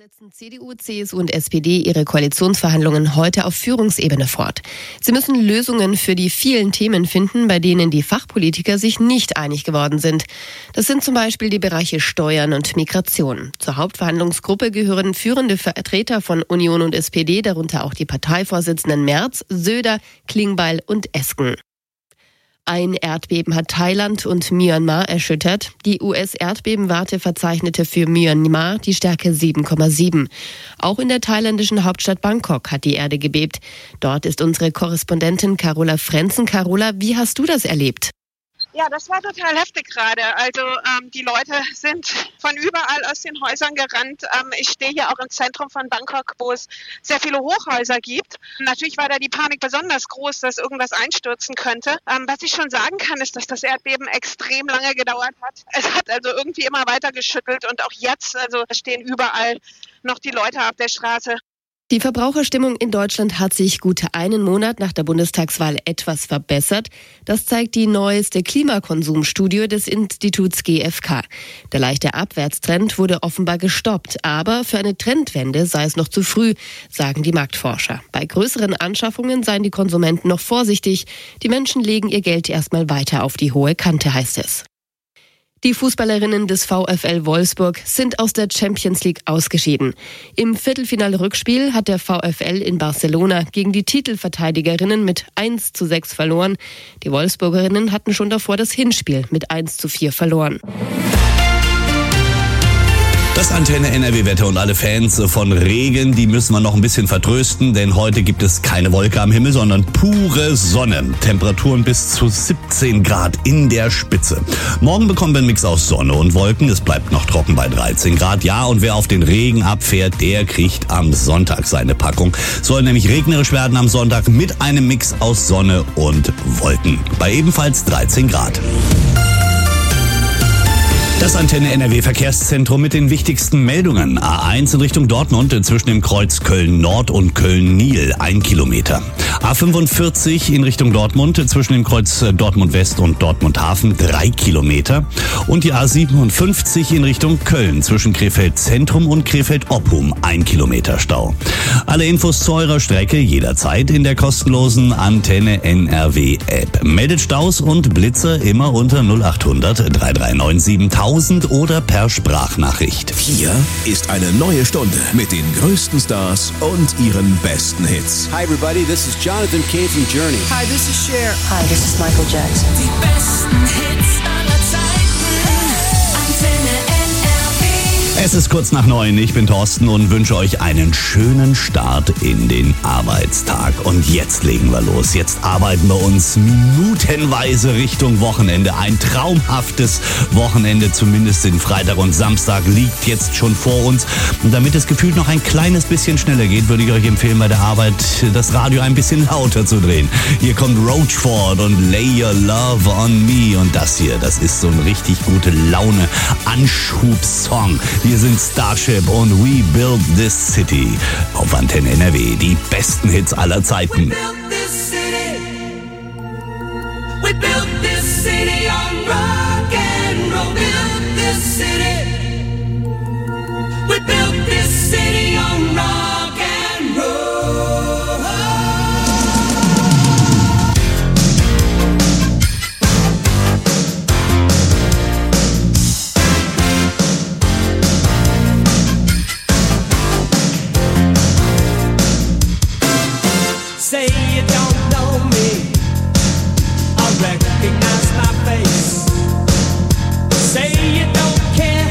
setzen CDU, CSU und SPD ihre Koalitionsverhandlungen heute auf Führungsebene fort. Sie müssen Lösungen für die vielen Themen finden, bei denen die Fachpolitiker sich nicht einig geworden sind. Das sind zum Beispiel die Bereiche Steuern und Migration. Zur Hauptverhandlungsgruppe gehören führende Vertreter von Union und SPD, darunter auch die Parteivorsitzenden Merz, Söder, Klingbeil und Esken. Ein Erdbeben hat Thailand und Myanmar erschüttert. Die US-Erdbebenwarte verzeichnete für Myanmar die Stärke 7,7. Auch in der thailändischen Hauptstadt Bangkok hat die Erde gebebt. Dort ist unsere Korrespondentin Carola Frenzen. Carola, wie hast du das erlebt? Ja, das war total heftig gerade. Also die Leute sind von überall aus den Häusern gerannt. Ich stehe hier auch im Zentrum von Bangkok, wo es sehr viele Hochhäuser gibt. Natürlich war da die Panik besonders groß, dass irgendwas einstürzen könnte. Was ich schon sagen kann, ist, dass das Erdbeben extrem lange gedauert hat. Es hat also irgendwie immer weiter geschüttelt und auch jetzt, also stehen überall noch die Leute auf der Straße. Die Verbraucherstimmung in Deutschland hat sich gut einen Monat nach der Bundestagswahl etwas verbessert. Das zeigt die neueste Klimakonsumstudie des Instituts GfK. Der leichte Abwärtstrend wurde offenbar gestoppt, aber für eine Trendwende sei es noch zu früh, sagen die Marktforscher. Bei größeren Anschaffungen seien die Konsumenten noch vorsichtig. Die Menschen legen ihr Geld erstmal weiter auf die hohe Kante, heißt es. Die Fußballerinnen des VfL Wolfsburg sind aus der Champions League ausgeschieden. Im Viertelfinale-Rückspiel hat der VfL in Barcelona gegen die Titelverteidigerinnen mit 1:6 verloren. Die Wolfsburgerinnen hatten schon davor das Hinspiel mit 1:4 verloren. Das Antenne NRW-Wetter und alle Fans von Regen, die müssen wir noch ein bisschen vertrösten, denn heute gibt es keine Wolke am Himmel, sondern pure Sonne. Temperaturen bis zu 17 Grad in der Spitze. Morgen bekommen wir einen Mix aus Sonne und Wolken. Es bleibt noch trocken bei 13 Grad. Ja, und wer auf den Regen abfährt, der kriegt am Sonntag seine Packung. Soll nämlich regnerisch werden am Sonntag mit einem Mix aus Sonne und Wolken. Bei ebenfalls 13 Grad. Das Antenne NRW Verkehrszentrum mit den wichtigsten Meldungen. A1 in Richtung Dortmund zwischen dem Kreuz Köln Nord und Köln Nil 1 Kilometer. A45 in Richtung Dortmund zwischen dem Kreuz Dortmund West und Dortmund Hafen 3 Kilometer. Und die A57 in Richtung Köln zwischen Krefeld Zentrum und Krefeld Oppum 1 Kilometer Stau. Alle Infos zu eurer Strecke jederzeit in der kostenlosen Antenne NRW App. Meldet Staus und Blitze immer unter 0800 339 7000 oder per Sprachnachricht. Hier ist eine neue Stunde mit den größten Stars und ihren besten Hits. Hi everybody, this is Jonathan Cain from Journey. Hi, this is Cher. Hi, this is Michael Jackson. Die besten Hits aller Zeiten. Antenne NRW. Es ist kurz nach 9. Ich bin Thorsten und wünsche euch einen schönen Start in den Arbeitstag. Und jetzt legen wir los. Jetzt arbeiten wir uns minutenweise Richtung Wochenende. Ein traumhaftes Wochenende, zumindest den Freitag und Samstag, liegt jetzt schon vor uns. Und damit es gefühlt noch ein kleines bisschen schneller geht, würde ich euch empfehlen, bei der Arbeit das Radio ein bisschen lauter zu drehen. Hier kommt Roachford und Lay Your Love on Me. Und das hier, das ist so ein richtig gute Laune Anschubsong. Wir sind Starship und We Build This City auf Antenne NRW. Die besten Hits aller Zeiten. We built this city. We built this city on rock and roll. Built this city. We built this city on rock and roll. Say you don't know me, I recognize my face. Say you don't care.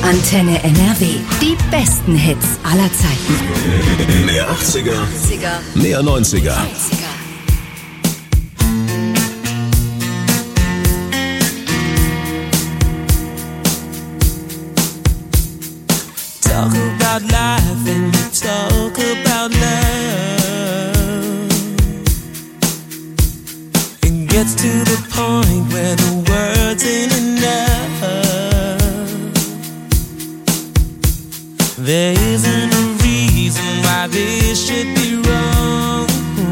Antenne NRW. Die besten Hits aller Zeiten. Mehr 80er, mehr 90er. Talk about life and you talk about love. It gets to the point where the words ain't enough. There isn't a reason why this should be wrong.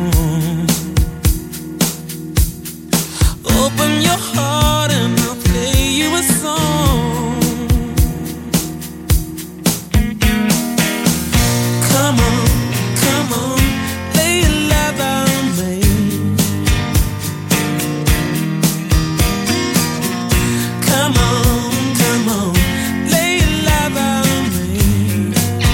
Open your heart and I'll play you a song. Come on, lay your love on me. Come on, lay your love on me.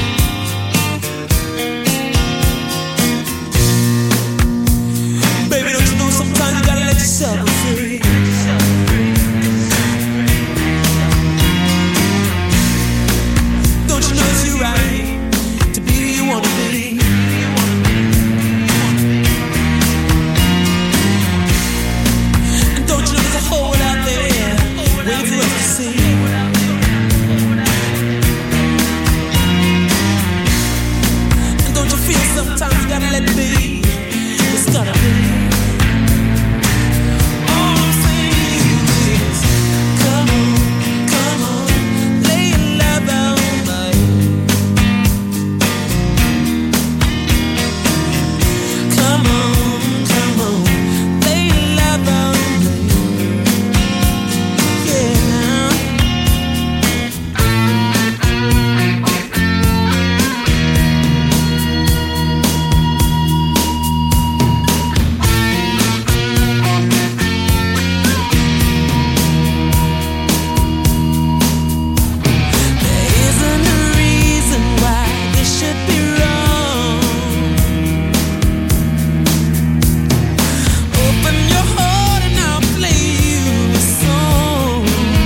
Baby, don't you know sometimes you gotta let yourself be free. Don't you know it's your right to be who you wanna be? And don't you know there's a whole world out there waiting for us to see? And don't you feel sometimes you gotta let it be? It's gotta be. All I'm saying is, come on, lay your love on me. Come on, lay your love on me. Yeah. There isn't a reason why this should be wrong. Open your heart and I'll play you a song.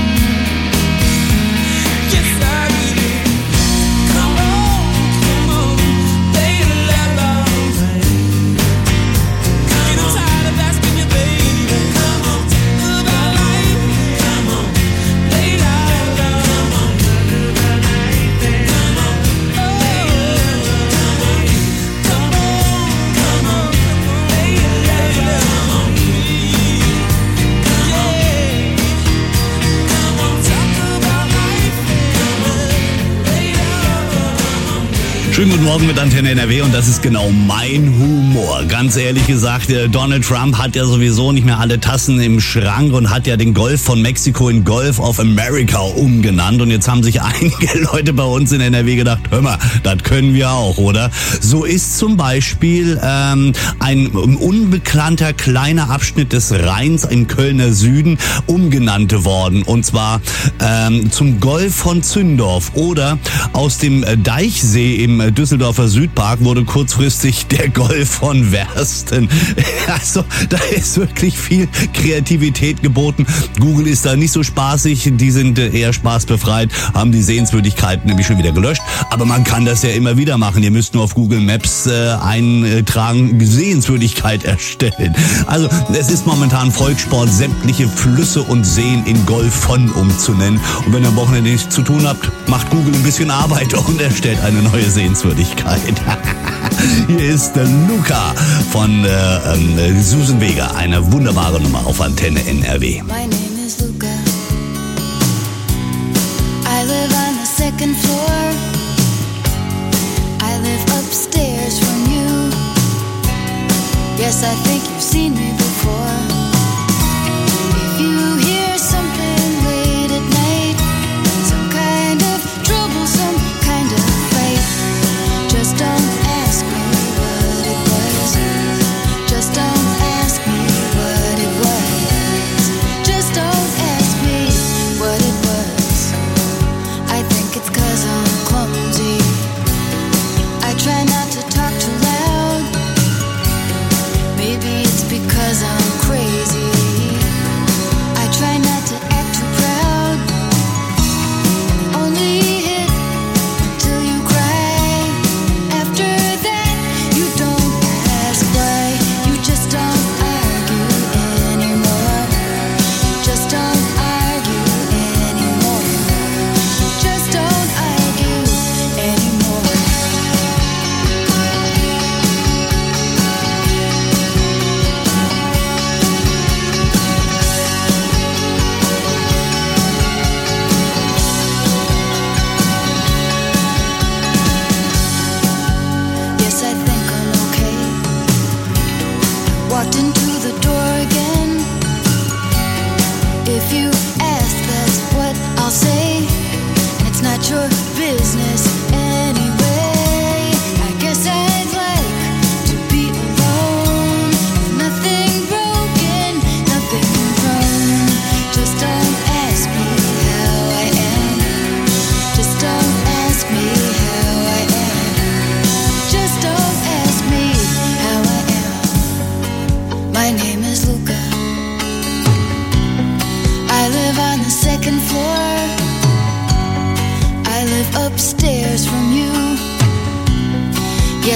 Yes, I will. Come on, lay your love on me. I'm tired of asking you, baby. Come on, talk about life. Come on, lay your love on me. Come on, lay your love on me. Come on, lay your love on me. Yeah. Come on, talk about life. Come on, lay your love on me. Schönen guten Morgen mit Antenne NRW und das ist genau mein Humor. Ganz ehrlich gesagt, Donald Trump hat ja sowieso nicht mehr alle Tassen im Schrank und hat ja den Golf von Mexiko in Gulf of America umgenannt. Und jetzt haben sich einige Leute bei uns in NRW gedacht, hör mal, das können wir auch, oder? So ist zum Beispiel ein unbekannter kleiner Abschnitt des Rheins im Kölner Süden umgenannt worden. Und zwar zum Golf von Zündorf. Oder aus dem Deichsee im Düsseldorfer Südpark wurde kurzfristig der Golf von Wersten. Also da ist wirklich viel Kreativität geboten. Google ist da nicht so spaßig, die sind eher spaßbefreit, haben die Sehenswürdigkeiten nämlich schon wieder gelöscht. Aber man kann das ja immer wieder machen. Ihr müsst nur auf Google Maps eintragen, Sehenswürdigkeit erstellen. Also es ist momentan Volkssport, sämtliche Flüsse und Seen in Golf von umzunennen. Und wenn ihr am Wochenende nichts zu tun habt, macht Google ein bisschen Arbeit und erstellt eine neue Sehenswürdigkeit. Hier ist Luca von Susan Vega, eine wunderbare Nummer auf Antenne NRW. My name is Luca. I live on the second floor. I live upstairs from you. Yes, I think you've seen me before. If you hear something late at night, some kind of trouble, some kind of fight, just don't ask me what it was. Just don't ask me what it was. Just don't ask me.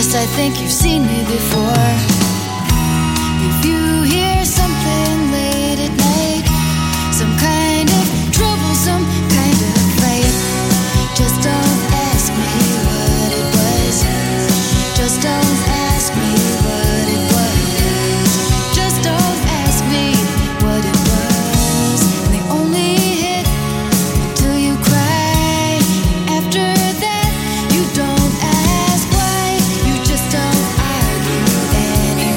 Yes, I think you've seen me before. If you hear something late at night, some kind of trouble, some kind of fight, just don't ask me what it was. Just don't ask me what it was. Just don't ask me what it was. And they only hit till you cry. After that, you don't ask why. You just don't argue anymore.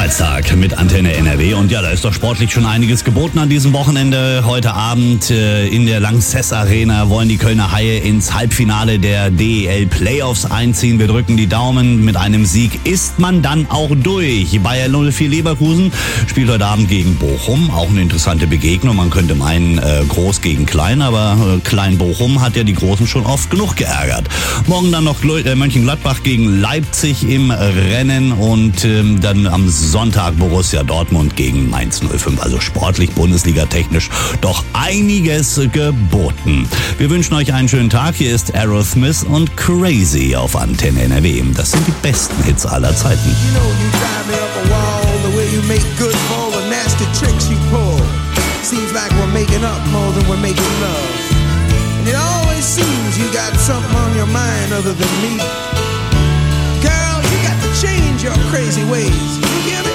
Arbeitstag mit Antenne NRW und ja, da ist doch sportlich schon einiges geboten an diesem Wochenende. Heute Abend in der Lanxess Arena wollen die Kölner Haie ins Halbfinale der DEL Playoffs einziehen. Wir drücken die Daumen. Mit einem Sieg ist man dann auch durch. Bayer 04 Leverkusen spielt heute Abend gegen Bochum. Auch eine interessante Begegnung. Man könnte meinen, groß gegen klein, aber klein Bochum hat ja die Großen schon oft genug geärgert. Morgen dann noch Mönchengladbach gegen Leipzig im Rennen und dann am Sonntag Borussia Dortmund gegen Mainz 05. Also sportlich, Bundesliga-technisch doch einiges geboten. Wir wünschen euch einen schönen Tag. Hier ist Aerosmith und Crazy auf Antenne NRW. Das sind die besten Hits aller Zeiten. You know you drive me up a wall, the way you make good for all the nasty tricks you pull. Seems like we're making up more than we're making love. And it always seems you got something on your mind other than me. Girl, you got to change your crazy ways. You hear me?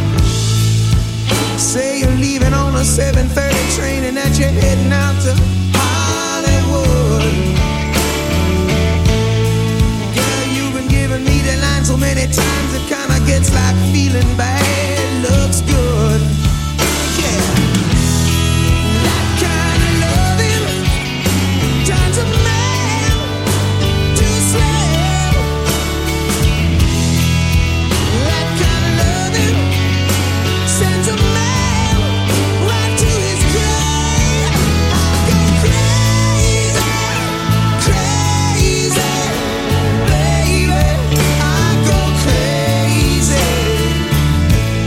Say you're leaving on a 7:30 train and that you're heading out to Hollywood. Girl, you've been giving me the line so many times it kinda gets like feeling bad looks good. Yeah. That kind of loving turns a man to a slave. That kind of loving sends a man right to his grave. I go crazy, crazy, baby. I go crazy.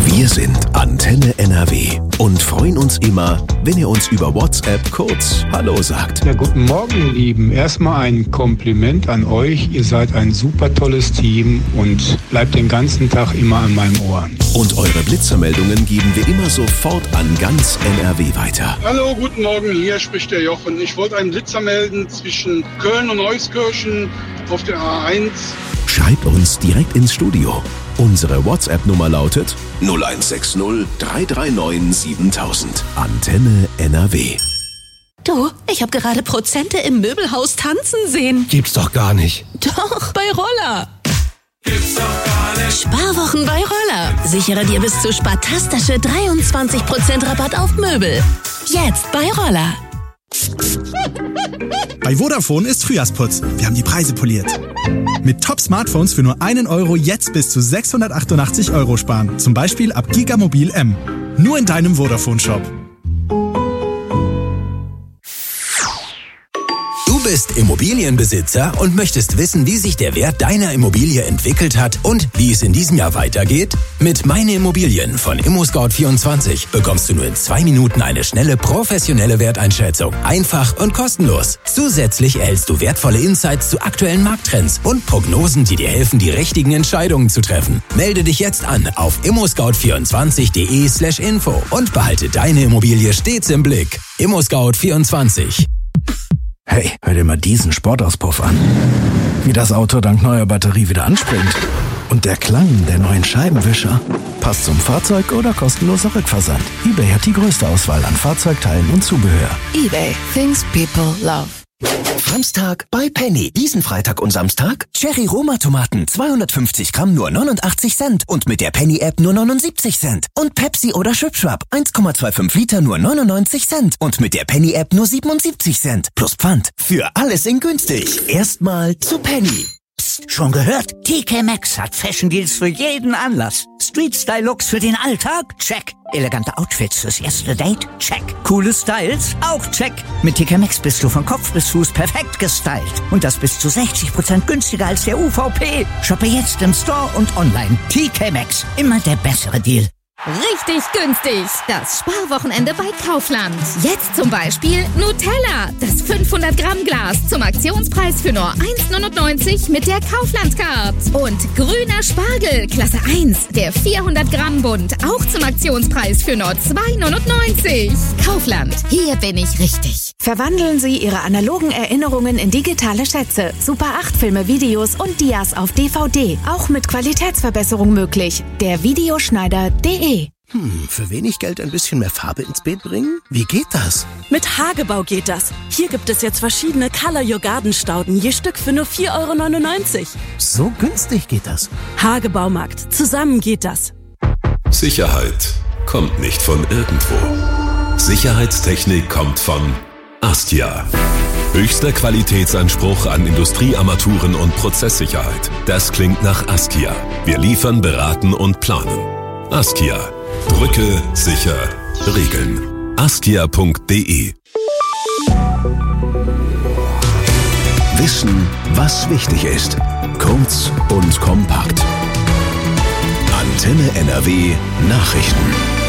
Wir sind Antenne NRW und freuen uns immer, wenn ihr uns über WhatsApp kurz Hallo sagt. Ja, guten Morgen, ihr Lieben. Erstmal ein Kompliment an euch. Ihr seid ein super tolles Team und bleibt den ganzen Tag immer an meinem Ohr. Und eure Blitzermeldungen geben wir immer sofort an ganz NRW weiter. Hallo, guten Morgen, hier spricht der Jochen. Ich wollte einen Blitzer melden zwischen Köln und Euskirchen auf der A1. Schreibt uns direkt ins Studio. Unsere WhatsApp-Nummer lautet 0160 339 7000. Antenne NRW. Du, ich habe gerade Prozente im Möbelhaus tanzen sehen. Gibt's doch gar nicht. Doch, bei Roller. Gibt's doch gar nicht. Sparwochen bei Roller. Sichere dir bis zu spartastische 23% Rabatt auf Möbel. Jetzt bei Roller. Bei Vodafone ist Frühjahrsputz. Wir haben die Preise poliert. Mit Top-Smartphones für nur 1 Euro jetzt bis zu 688 Euro sparen. Zum Beispiel ab Gigamobil M. Nur in deinem Vodafone-Shop. Du bist Immobilienbesitzer und möchtest wissen, wie sich der Wert deiner Immobilie entwickelt hat und wie es in diesem Jahr weitergeht? Mit Meine Immobilien von ImmoScout24 bekommst du nur in 2 Minuten eine schnelle, professionelle Werteinschätzung. Einfach und kostenlos. Zusätzlich erhältst du wertvolle Insights zu aktuellen Markttrends und Prognosen, die dir helfen, die richtigen Entscheidungen zu treffen. Melde dich jetzt an auf immoscout24.de/info und behalte deine Immobilie stets im Blick. ImmoScout24. Hey, hör dir mal diesen Sportauspuff an. Wie das Auto dank neuer Batterie wieder anspringt. Und der Klang der neuen Scheibenwischer. Passt zum Fahrzeug oder kostenloser Rückversand. eBay hat die größte Auswahl an Fahrzeugteilen und Zubehör. eBay. Things people love. Samstag bei Penny. Diesen Freitag und Samstag Cherry Roma Tomaten 250 Gramm nur 89 Cent und mit der Penny App nur 79 Cent. Und Pepsi oder Schwipschwapp 1,25 Liter nur 99 Cent und mit der Penny App nur 77 Cent. Plus Pfand. Für alles in günstig. Erstmal zu Penny. Psst, schon gehört? TK Maxx hat Fashion Deals für jeden Anlass. Street-Style-Looks für den Alltag? Check. Elegante Outfits fürs erste Date? Check. Coole Styles? Auch check. Mit TK Maxx bist du von Kopf bis Fuß perfekt gestylt. Und das bis zu 60% günstiger als der UVP. Shoppe jetzt im Store und online. TK Maxx. Immer der bessere Deal. Richtig günstig. Das Sparwochenende bei Kaufland. Jetzt zum Beispiel Nutella. Das 500 Gramm Glas zum Aktionspreis für nur 1,99 mit der Kaufland-Card. Und grüner Spargel, Klasse 1. Der 400 Gramm Bund. Auch zum Aktionspreis für nur 2,99. Kaufland. Hier bin ich richtig. Verwandeln Sie Ihre analogen Erinnerungen in digitale Schätze. Super 8 Filme, Videos und Dias auf DVD. Auch mit Qualitätsverbesserung möglich. Der Videoschneider.de. Für wenig Geld ein bisschen mehr Farbe ins Beet bringen? Wie geht das? Mit Hagebau geht das. Hier gibt es jetzt verschiedene Color Your Garden Stauden, je Stück für nur 4,99 Euro. So günstig geht das. Hagebaumarkt. Zusammen geht das. Sicherheit kommt nicht von irgendwo. Sicherheitstechnik kommt von Astia. Höchster Qualitätsanspruch an Industriearmaturen und Prozesssicherheit. Das klingt nach Astia. Wir liefern, beraten und planen. Astia. Drücke, sicher, regeln. astia.de. Wissen, was wichtig ist. Kurz und kompakt. Antenne NRW Nachrichten.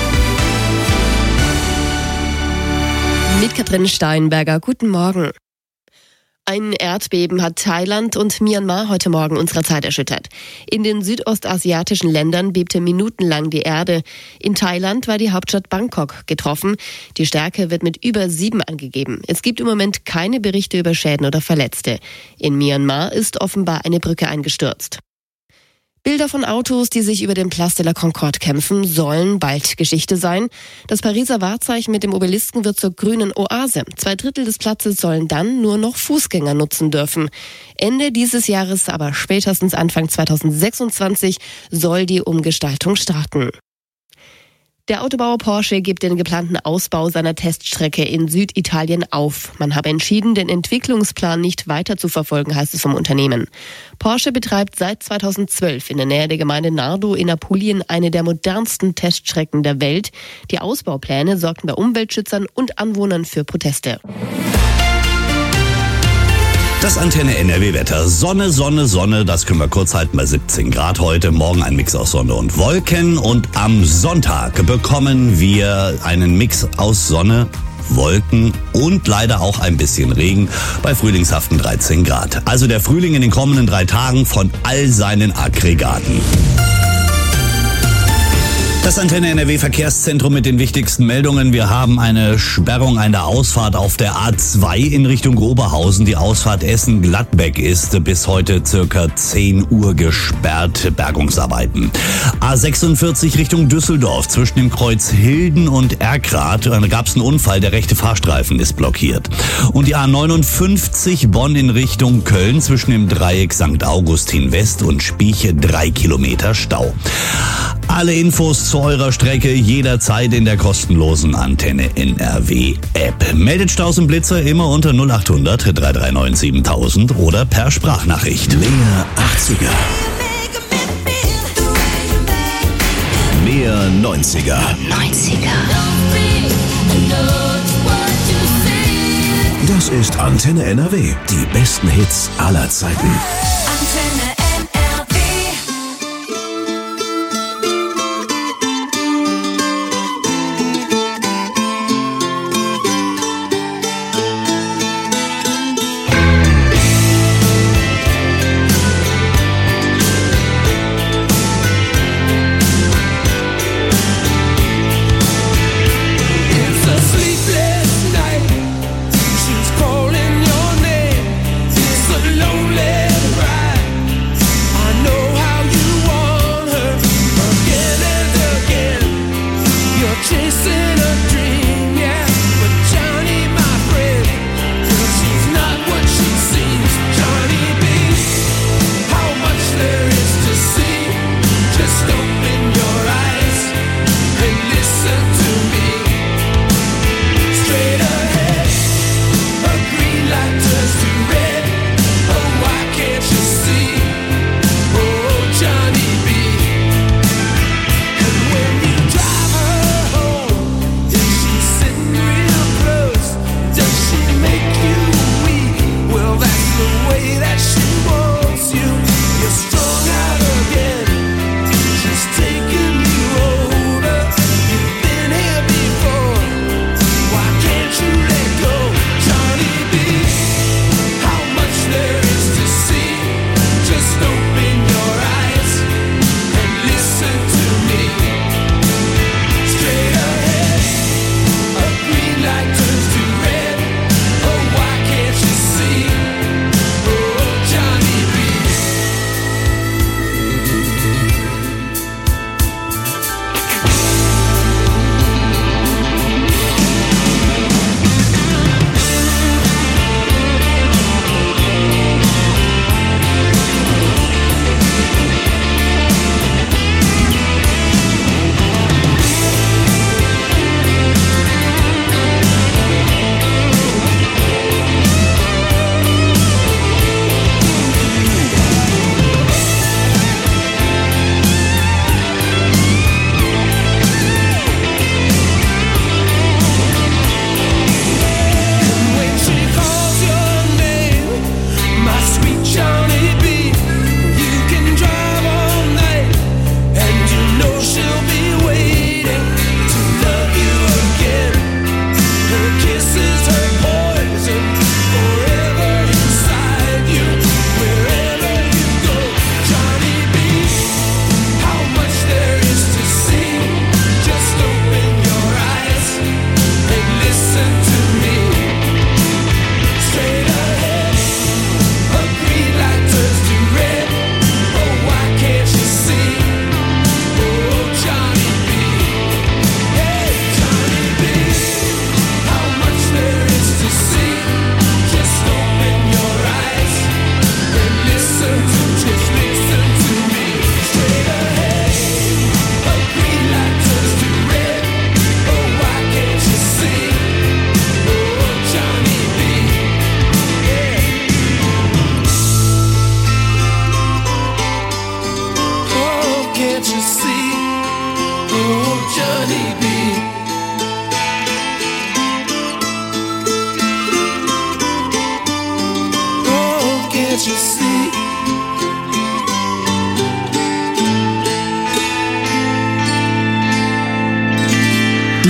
Mit Katrin Steinberger. Guten Morgen. Ein Erdbeben hat Thailand und Myanmar heute Morgen unserer Zeit erschüttert. In den südostasiatischen Ländern bebte minutenlang die Erde. In Thailand war die Hauptstadt Bangkok getroffen. Die Stärke wird mit über 7 angegeben. Es gibt im Moment keine Berichte über Schäden oder Verletzte. In Myanmar ist offenbar eine Brücke eingestürzt. Bilder von Autos, die sich über den Place de la Concorde kämpfen, sollen bald Geschichte sein. Das Pariser Wahrzeichen mit dem Obelisken wird zur grünen Oase. 2/3 des Platzes sollen dann nur noch Fußgänger nutzen dürfen. Ende dieses Jahres, aber spätestens Anfang 2026, soll die Umgestaltung starten. Der Autobauer Porsche gibt den geplanten Ausbau seiner Teststrecke in Süditalien auf. Man habe entschieden, den Entwicklungsplan nicht weiter zu verfolgen, heißt es vom Unternehmen. Porsche betreibt seit 2012 in der Nähe der Gemeinde Nardo in Apulien eine der modernsten Teststrecken der Welt. Die Ausbaupläne sorgten bei Umweltschützern und Anwohnern für Proteste. Das Antenne NRW Wetter. Sonne, Sonne, Sonne, das können wir kurz halten bei 17 Grad heute. Morgen ein Mix aus Sonne und Wolken. Und am Sonntag bekommen wir einen Mix aus Sonne, Wolken und leider auch ein bisschen Regen bei frühlingshaften 13 Grad. Also der Frühling in den kommenden 3 Tagen von all seinen Aggregaten. Das Antenne NRW Verkehrszentrum mit den wichtigsten Meldungen. Wir haben eine Sperrung an der Ausfahrt auf der A2 in Richtung Oberhausen. Die Ausfahrt Essen-Gladbeck ist bis heute circa 10 Uhr gesperrt. Bergungsarbeiten. A46 Richtung Düsseldorf zwischen dem Kreuz Hilden und Erkrath. Da gab es einen Unfall, der rechte Fahrstreifen ist blockiert. Und die A59 Bonn in Richtung Köln zwischen dem Dreieck St. Augustin West und Spieche 3 Kilometer Stau. Alle Infos zu eurer Strecke jederzeit in der kostenlosen Antenne NRW App. Meldet Staus und Blitzer immer unter 0800 339 7000 oder per Sprachnachricht. Mehr 80er. Mehr 90er. Das ist Antenne NRW. Die besten Hits aller Zeiten.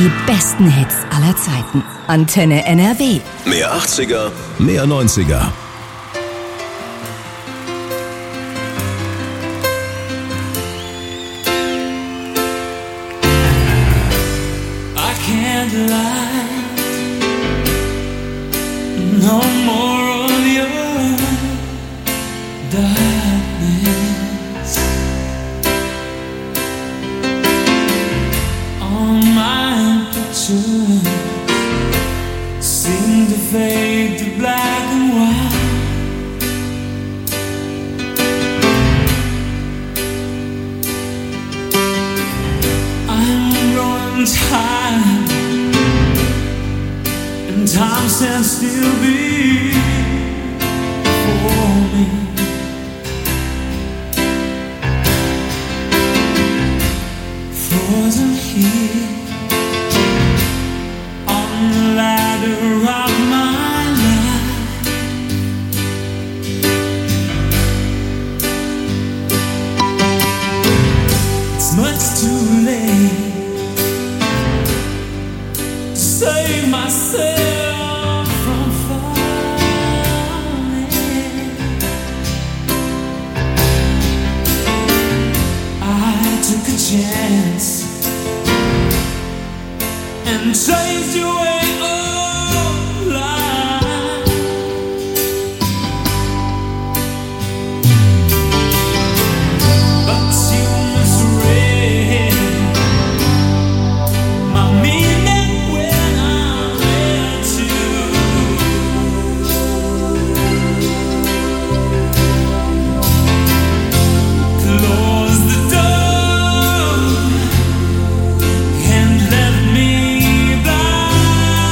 Die besten Hits aller Zeiten. Antenne NRW. Mehr 80er, mehr 90er. I can't lie. No more of your darkness. All my pictures seem to fade to black and white. I'm growing tired, and time stands still before me. Frozen here on the ladder of my life. It's much too late to save myself from falling. I took a chance and chased your way alive. But you misread my meaning when I met you. Close the door and let me by.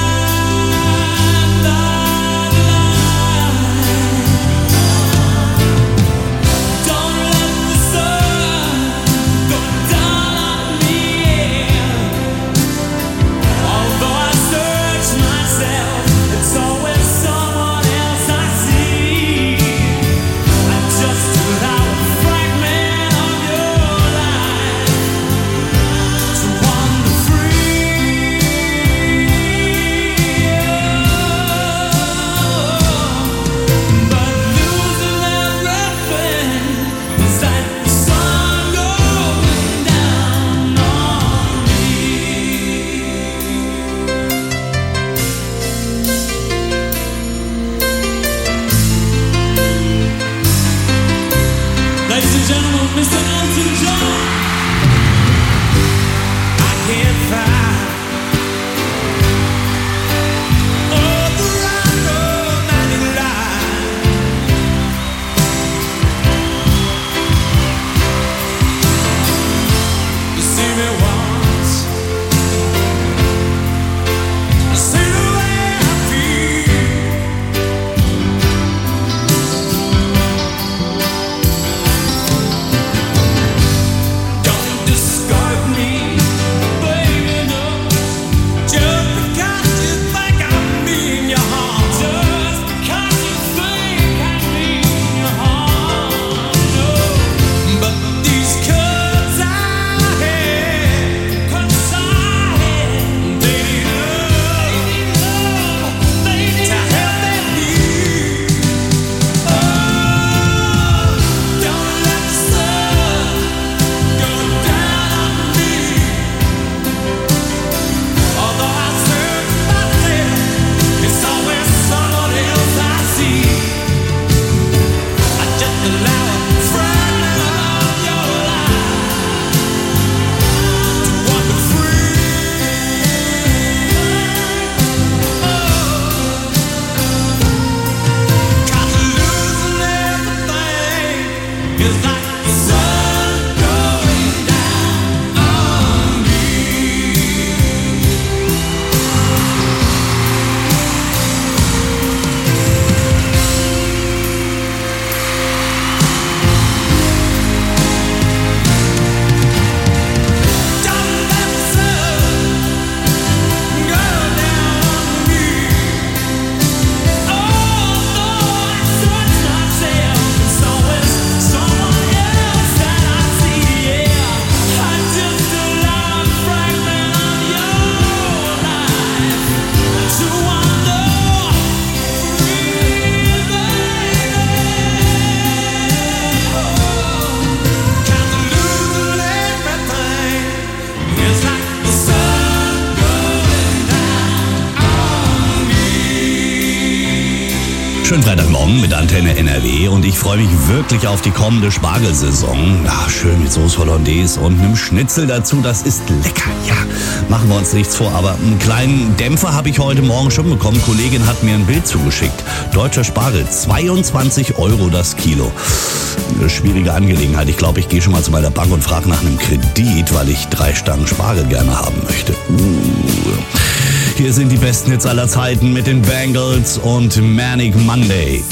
Schönen Freitagmorgen mit Antenne NRW und ich freue mich wirklich auf die kommende Spargelsaison. Ja, schön mit Sauce Hollandaise und einem Schnitzel dazu, das ist lecker. Ja, machen wir uns nichts vor, aber einen kleinen Dämpfer habe ich heute Morgen schon bekommen. Eine Kollegin hat mir ein Bild zugeschickt. Deutscher Spargel, 22 € das Kilo. Eine schwierige Angelegenheit. Ich glaube, ich gehe schon mal zu meiner Bank und frage nach einem Kredit, weil ich 3 Stangen Spargel gerne haben möchte. Hier sind die besten Hits aller Zeiten mit den Bangles und Manic Monday.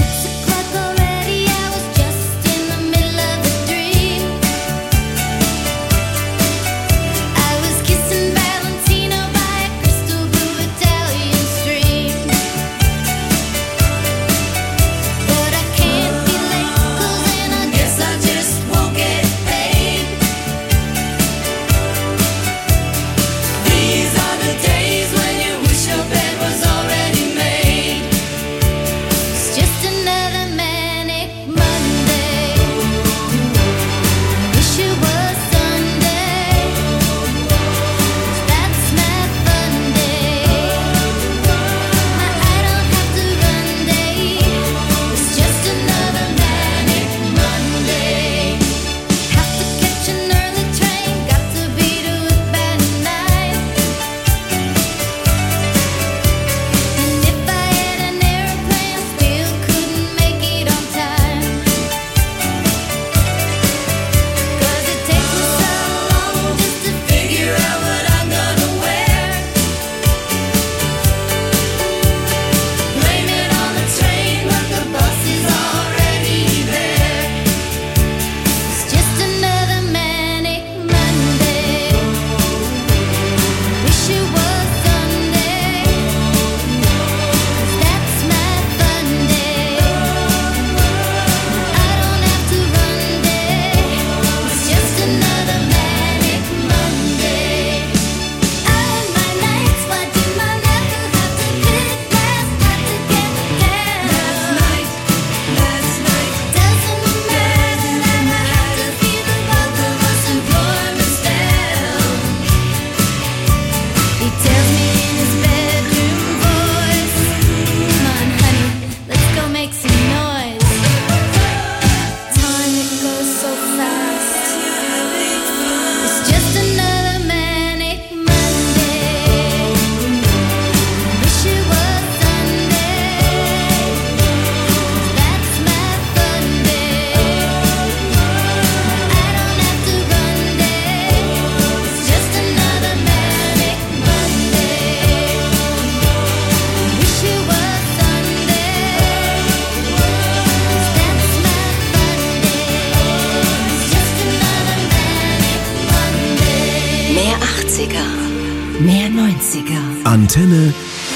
Mehr 90er. Antenne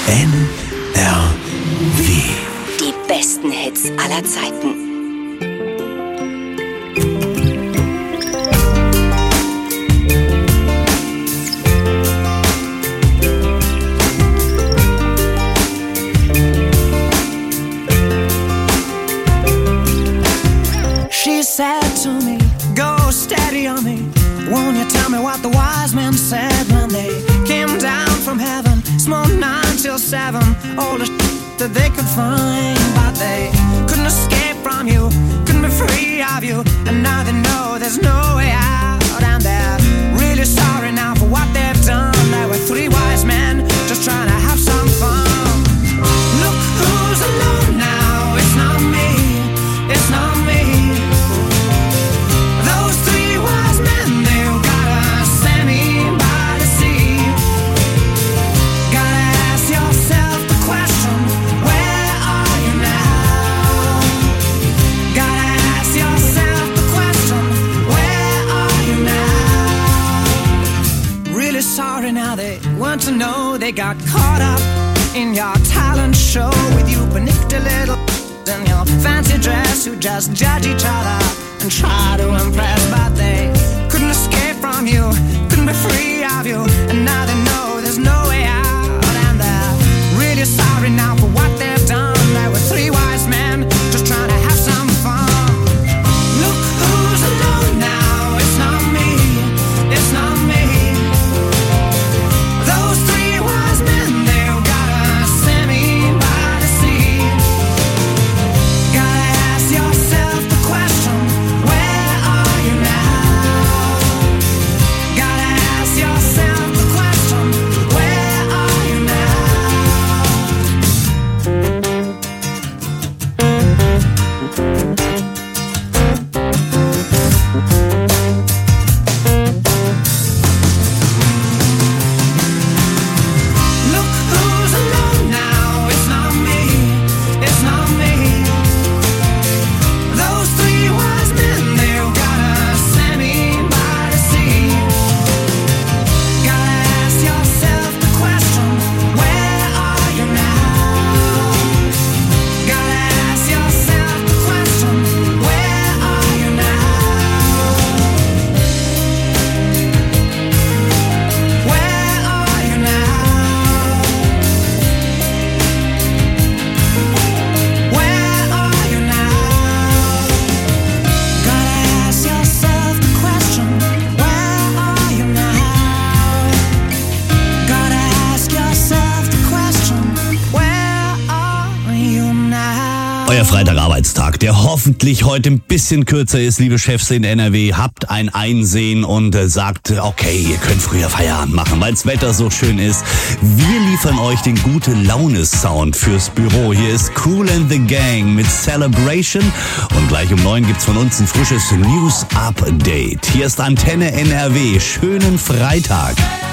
NRW. Die besten Hits aller Zeiten. She said to me, go steady on me. Won't you tell me what the wise men said when they came down from heaven? Smoked 9 till 7, all the shit that they could find. But they couldn't escape from you, couldn't be free of you. And now they know there's no way out. And they're really sorry now for what they've done. There were 3 wise men just trying to have some fun. Look who's alone now, it's not me, it's not me. Those 3 wise men, they've got a semi by the sea. Gotta ask yourself the question, where are you now? Gotta ask yourself the question, where are you now? Really sorry now, they want to know they got caught up in your talent show with you panicked a little in your fancy dress who just judge each other and try to impress, but they couldn't escape from you, couldn't be free of you, and now they know there's no way out. And they're really sorry now for what they've done. There were 3 wise men just trying to have some fun. Look who's alone now, it's not me, it's not me. Those 3 wise men, they've got a semi by the sea. Euer Freitagarbeitstag, der hoffentlich heute ein bisschen kürzer ist, liebe Chefs in NRW. Habt ein Einsehen und sagt, okay, ihr könnt früher Feierabend machen, weil das Wetter so schön ist. Wir liefern euch den Gute-Laune-Sound fürs Büro. Hier ist Kool and the Gang mit Celebration. Und gleich um 9 gibt's von uns ein frisches News-Update. Hier ist Antenne NRW. Schönen Freitag.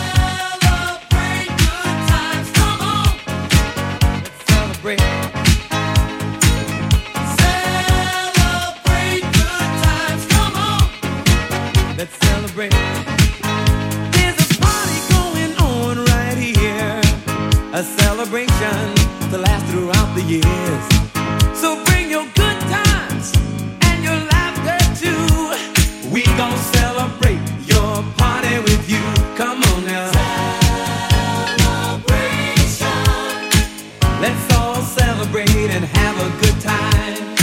A celebration to last throughout the years. So bring your good times and your laughter too. We gon' celebrate your party with you. Come on now. Celebration. Let's all celebrate and have a good time.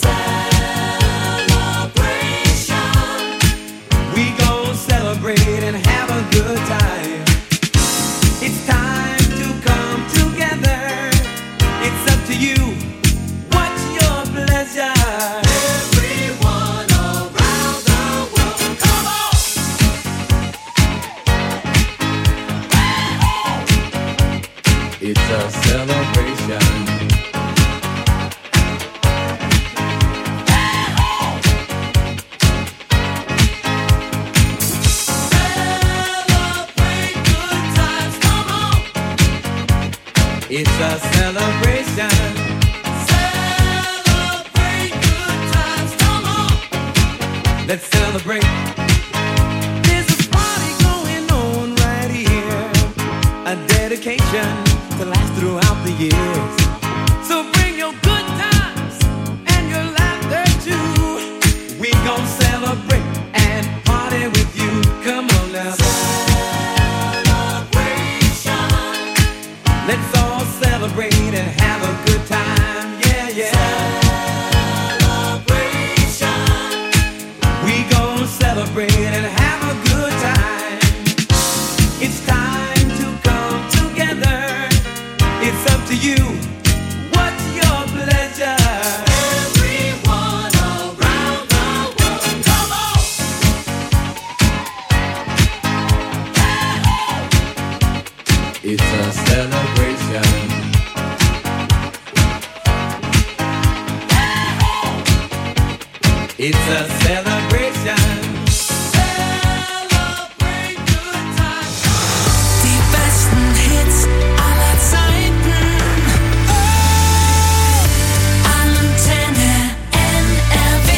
Celebration. We gon' celebrate and have a good time. It's time to come together. It's up to you. What's your pleasure? Everyone around the world, come on! It's a celebration. It's a celebration. Celebrate good times, come on. Let's celebrate. There's a party going on right here. A dedication to last throughout the years. So bring your good times and your laughter too. We gon' celebrate and party with you. Come on now. Let's all celebrate and have a good time, yeah, yeah. Celebration. We gon' celebrate and have a good time. It's time to come together. It's up to you. What's your pleasure? Everyone around the world, come on. It's a celebration. It's a celebration. Celebrate good times. Die besten Hits aller Zeiten. Antenne NRW.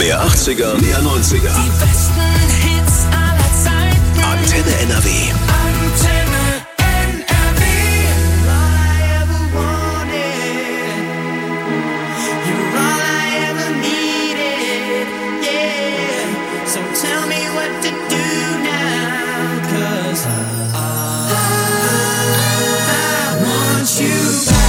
Mehr 80er, mehr 90er. Die besten Hits aller Zeiten. Antenne NRW. Antenne NRW. All I ever wanted. You're all I ever needed. Yeah. So tell me what to do now. 'Cause I want you back.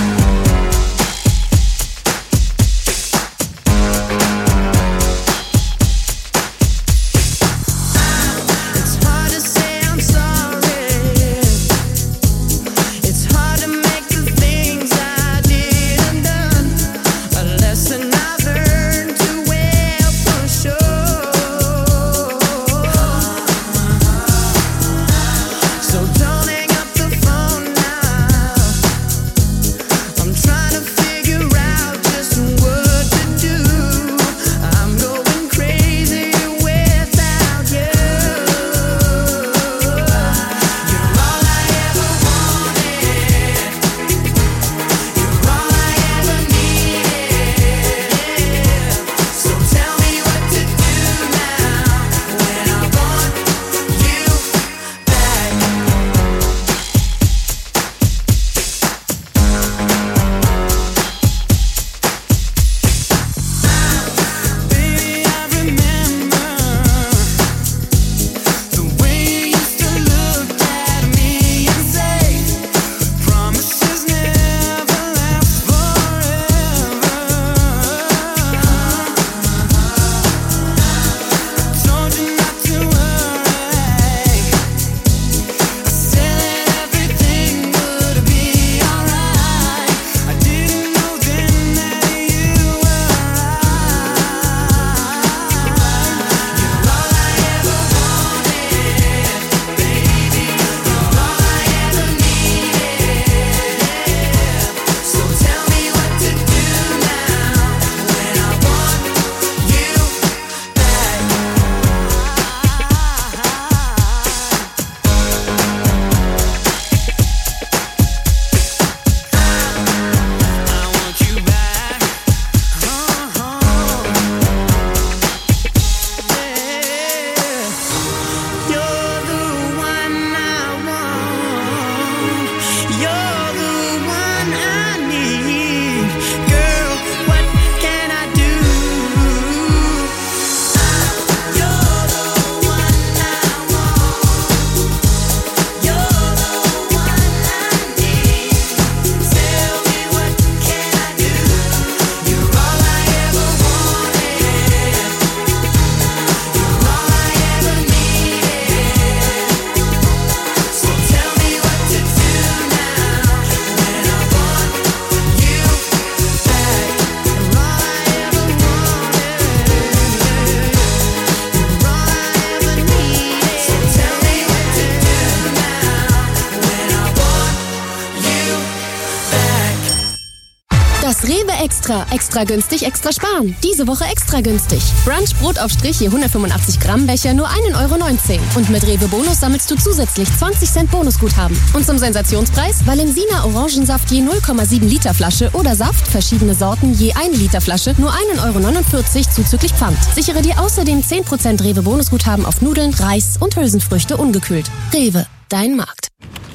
Extra günstig, extra sparen. Diese Woche extra günstig. Brunch Brotaufstrich je 185 Gramm Becher nur 1,19 €. Und mit Rewe Bonus sammelst du zusätzlich 20 Cent Bonusguthaben. Und zum Sensationspreis Valensina Orangensaft je 0,7 Liter Flasche oder Saft, verschiedene Sorten je 1 Liter Flasche, nur 1,49 € zuzüglich Pfand. Sichere dir außerdem 10% Rewe Bonusguthaben auf Nudeln, Reis und Hülsenfrüchte ungekühlt. Rewe, dein Markt.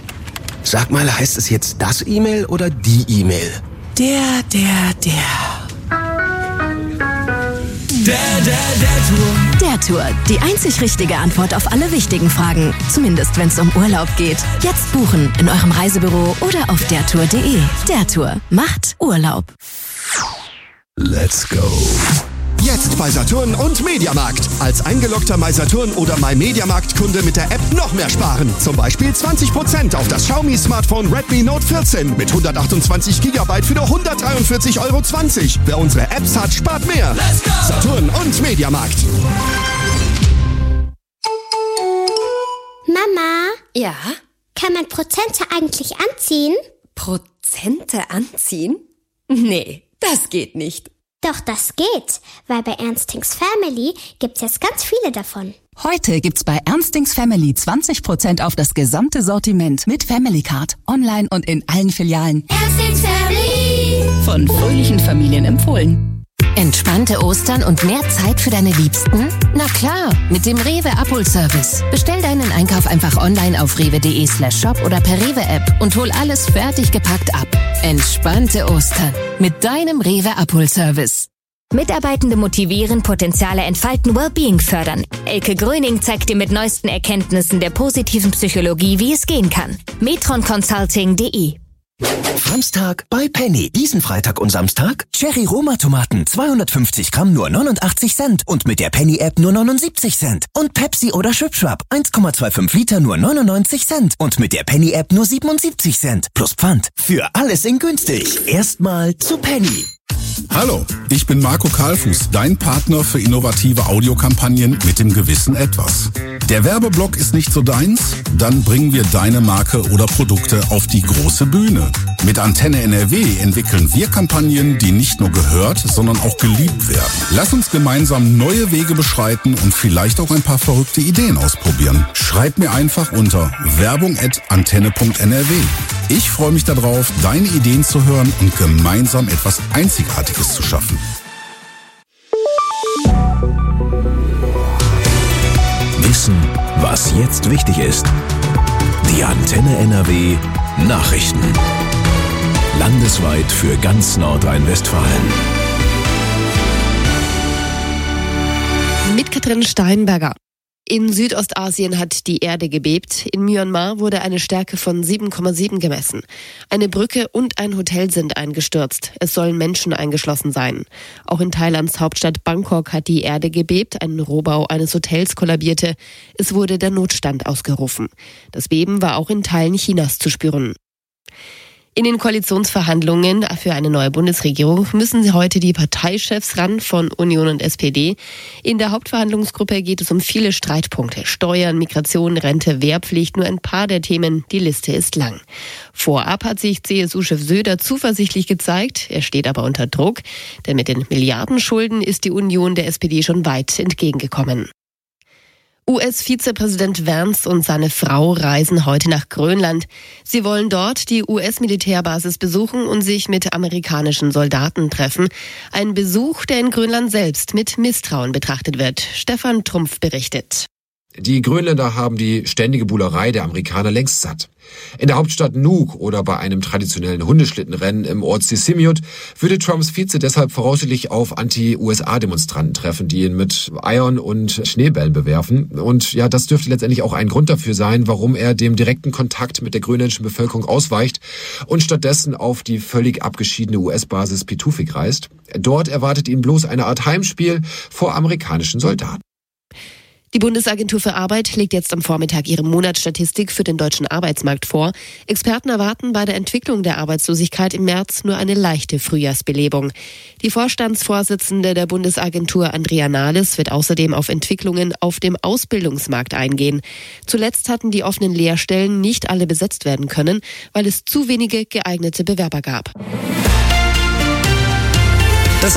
Sag mal, heißt es jetzt das E-Mail oder die E-Mail? Der Tour. Der Tour. Die einzig richtige Antwort auf alle wichtigen Fragen. Zumindest, wenn es um Urlaub geht. Jetzt buchen in eurem Reisebüro oder auf dertour.de. Der Tour macht Urlaub. Let's go. Jetzt bei Saturn und Mediamarkt. Als eingeloggter mySaturn oder myMediamarkt-Kunde mit der App noch mehr sparen. Zum Beispiel 20% auf das Xiaomi-Smartphone Redmi Note 14 mit 128 GB für nur 143,20 €. Wer unsere Apps hat, spart mehr. Saturn und Mediamarkt. Mama? Ja? Kann man Prozente eigentlich anziehen? Prozente anziehen? Nee, das geht nicht. Doch, das geht, weil bei Ernstings Family gibt's jetzt ganz viele davon. Heute gibt's bei Ernstings Family 20% auf das gesamte Sortiment mit Family Card, online und in allen Filialen. Ernstings Family! Von fröhlichen Familien empfohlen. Entspannte Ostern und mehr Zeit für deine Liebsten? Na klar, mit dem Rewe Abholservice. Bestell deinen Einkauf einfach online auf rewe.de/shop oder per Rewe-App und hol alles fertig gepackt ab. Entspannte Ostern mit deinem Rewe Abholservice. Mitarbeitende motivieren, Potenziale entfalten, Wellbeing fördern. Elke Gröning zeigt dir mit neuesten Erkenntnissen der positiven Psychologie, wie es gehen kann. metronconsulting.de. Samstag bei Penny. Diesen Freitag und Samstag Cherry Roma Tomaten 250 Gramm nur 89 Cent und mit der Penny App nur 79 Cent. Und Pepsi oder Schwipschwap 1,25 Liter nur 99 Cent und mit der Penny App nur 77 Cent. Plus Pfand. Für alles in günstig. Erstmal zu Penny. Hallo, ich bin Marco Kahlfuß, dein Partner für innovative Audiokampagnen mit dem gewissen Etwas. Der Werbeblock ist nicht so deins? Dann bringen wir deine Marke oder Produkte auf die große Bühne. Mit Antenne NRW entwickeln wir Kampagnen, die nicht nur gehört, sondern auch geliebt werden. Lass uns gemeinsam neue Wege beschreiten und vielleicht auch ein paar verrückte Ideen ausprobieren. Schreib mir einfach unter werbung@antenne.nrw. Ich freue mich darauf, deine Ideen zu hören und gemeinsam etwas Einzigartiges zu schaffen. Wissen, was jetzt wichtig ist. Die Antenne NRW Nachrichten. Landesweit für ganz Nordrhein-Westfalen. Mit Katrin Steinberger. In Südostasien hat die Erde gebebt. In Myanmar wurde eine Stärke von 7,7 gemessen. Eine Brücke und ein Hotel sind eingestürzt. Es sollen Menschen eingeschlossen sein. Auch in Thailands Hauptstadt Bangkok hat die Erde gebebt. Ein Rohbau eines Hotels kollabierte. Es wurde der Notstand ausgerufen. Das Beben war auch in Teilen Chinas zu spüren. In den Koalitionsverhandlungen für eine neue Bundesregierung müssen heute die Parteichefs ran von Union und SPD. In der Hauptverhandlungsgruppe geht es um viele Streitpunkte. Steuern, Migration, Rente, Wehrpflicht, nur ein paar der Themen. Die Liste ist lang. Vorab hat sich CSU-Chef Söder zuversichtlich gezeigt. Er steht aber unter Druck, denn mit den Milliardenschulden ist die Union der SPD schon weit entgegengekommen. US-Vizepräsident Vance und seine Frau reisen heute nach Grönland. Sie wollen dort die US-Militärbasis besuchen und sich mit amerikanischen Soldaten treffen. Ein Besuch, der in Grönland selbst mit Misstrauen betrachtet wird. Stefan Trumpf berichtet. Die Grönländer haben die ständige Buhlerei der Amerikaner längst satt. In der Hauptstadt Nuuk oder bei einem traditionellen Hundeschlittenrennen im Ort Sisimiut würde Trumps Vize deshalb voraussichtlich auf Anti-USA-Demonstranten treffen, die ihn mit Eiern und Schneebällen bewerfen. Und ja, das dürfte letztendlich auch ein Grund dafür sein, warum er dem direkten Kontakt mit der grönländischen Bevölkerung ausweicht und stattdessen auf die völlig abgeschiedene US-Basis Pituffik reist. Dort erwartet ihn bloß eine Art Heimspiel vor amerikanischen Soldaten. Die Bundesagentur für Arbeit legt jetzt am Vormittag ihre Monatsstatistik für den deutschen Arbeitsmarkt vor. Experten erwarten bei der Entwicklung der Arbeitslosigkeit im März nur eine leichte Frühjahrsbelebung. Die Vorstandsvorsitzende der Bundesagentur Andrea Nahles wird außerdem auf Entwicklungen auf dem Ausbildungsmarkt eingehen. Zuletzt hatten die offenen Lehrstellen nicht alle besetzt werden können, weil es zu wenige geeignete Bewerber gab.